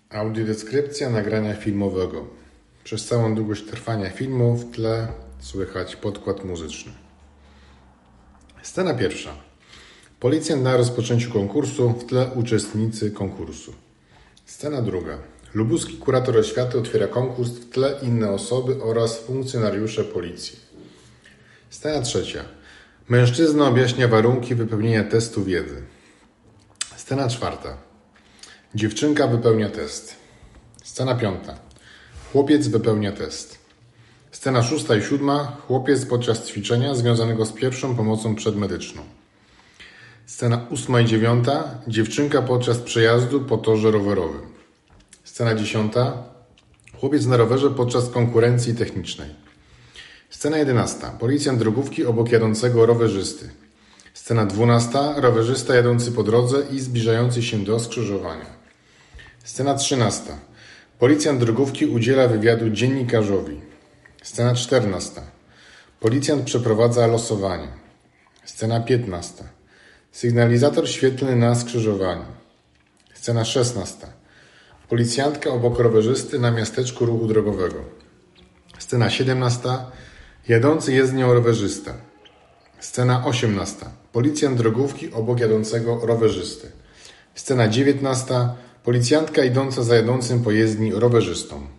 Audiodeskrypcja nagrania filmowego. Przez całą długość trwania filmu w tle słychać podkład muzyczny. Scena pierwsza. Policjant na rozpoczęciu konkursu, w tle uczestnicy konkursu. Scena druga. Lubuski kurator oświaty otwiera konkurs, w tle inne osoby oraz funkcjonariusze policji. Scena trzecia. Mężczyzna objaśnia warunki wypełnienia testu wiedzy. Scena czwarta. Dziewczynka wypełnia test. Scena piąta. Chłopiec wypełnia test. Scena szósta i siódma. Chłopiec podczas ćwiczenia związanego z pierwszą pomocą przedmedyczną. Scena ósma i dziewiąta. Dziewczynka podczas przejazdu po torze rowerowym. Scena dziesiąta. Chłopiec na rowerze podczas konkurencji technicznej. Scena 11. Policjant drogówki obok jadącego rowerzysty. Scena 12. Rowerzysta jadący po drodze i zbliżający się do skrzyżowania. Scena 13. Policjant drogówki udziela wywiadu dziennikarzowi. Scena 14. Policjant przeprowadza losowanie. Scena 15. Sygnalizator świetlny na skrzyżowaniu. Scena 16. Policjantka obok rowerzysty na miasteczku ruchu drogowego. Scena 17. Jadący jezdnią rowerzysta. Scena 18. Policjant drogówki obok jadącego rowerzysty. Scena 19. Policjantka idąca za jadącym po jezdni rowerzystą.